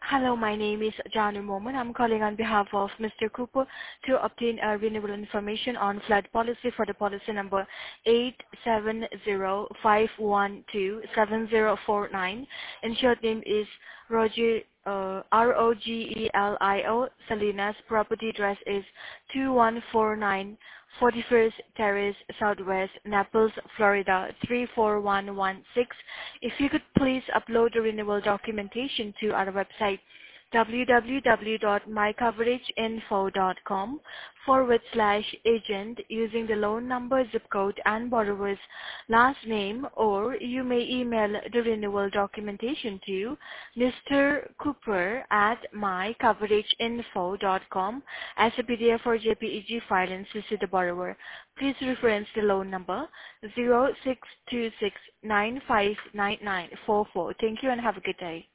Hello, my name is Janu Moman. I'm calling on behalf of Mr. Cooper to obtain renewable information on flood policy for the policy number 87051270449. Insured name is Roger, Rogelio Salinas. Property address is 2149 41st Terrace, Southwest, Naples, Florida 34116. If you could please upload the renewal documentation to our website www.mycoverageinfo.com/agent using the loan number, zip code, and borrower's last name, or you may email the renewal documentation to Mr. Cooper at mycoverageinfo.com as a PDF or JPEG file and CC the borrower. Please reference the loan number 0626959944. Thank you and have a good day.